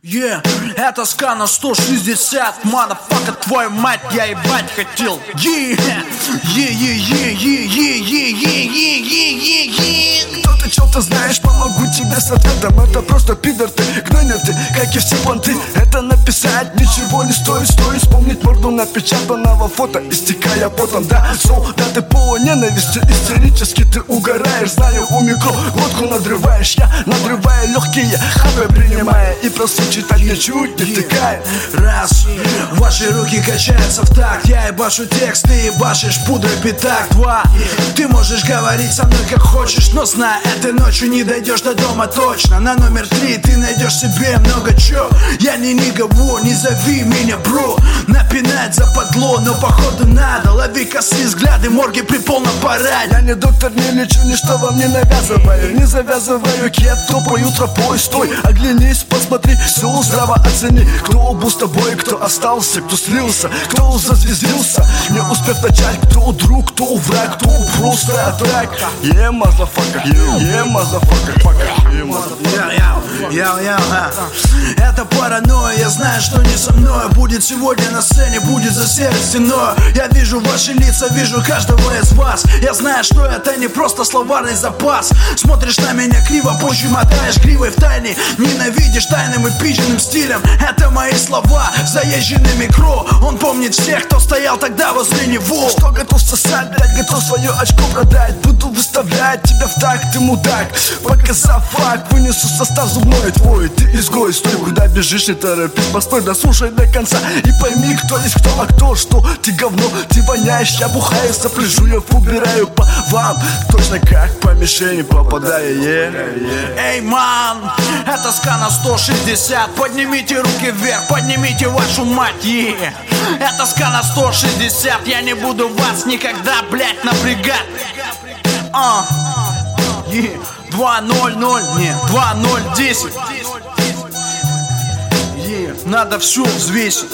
Это скана 160, мадафака, твою мать, я ебать хотел. Кто-то что-то знаешь, помогу тебе с ответом. Это просто пидор ты, гнойный ты, как и все понты. Это написать ничего не стоит, стоит вспомнить морду напечатанного фото, истекая потом. Да, солдаты по ненависти, истерически ты угораешь. Знаю, у микро глотку надрываешь, я надрываю легкие хапы, принимая и просто читать ничуть не втыкает. Раз, ваши руки качаются в такт, я ебашу текст, ты ебашишь пудрой пятак. Два, ты можешь говорить со мной как хочешь, но знай, этой ночью не дойдешь до дома точно. На номер 3 ты найдешь себе много чё. Я не никого, не зови меня бро. Напинать западло, но походу надо. Лови косые взгляды, морги при полном параде. Я не доктор, не лечу, ничто вам не навязываю. Не завязываю кет, топаю тропой. Стой, оглянись, посмотри, все здраво оцени. Кто был с тобой, кто остался, кто слился, кто зазвездился, не успев начать. Кто друг, кто враг, кто просто трак. Мазафака, мазафака, это паранойя, я знаю, что не со мной. Будет сегодня на сцене, будет за серой стеной. Я вижу ваши лица, вижу каждого из вас. Я знаю, что это не просто словарный запас. Смотришь на меня криво, позже мотаешь гривой в тайне. Ненавидишь тайным и пиженным стилем. Это мои слова, заезженный микро. Он помнит всех, кто стоял тогда возле него. Что готов сосать, блять, готов свое очко продать. Буду выставлять тебя в так, ты мудак. Показав факт, вынесу состав зубной твой. Ты изгой, стой, куда бежишь, не торопись. Постой, дослушай до конца и пойми, кто есть кто, а кто что. Ты говно, ты воняешь, я бухаю, сопли жую, убираю по вам. Точно как по мишени попадаю, Эй, ман, это скана 160. Поднимите руки вверх, поднимите вашу мать, Это скана 160, я не буду вас никогда, блять, напрягать. 2-0-0, не, 2-0-10. Надо все взвесить.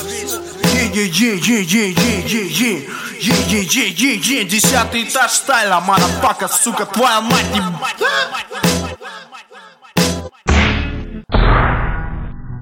Десятый этаж стайла, мадафака, сука, твоя мать.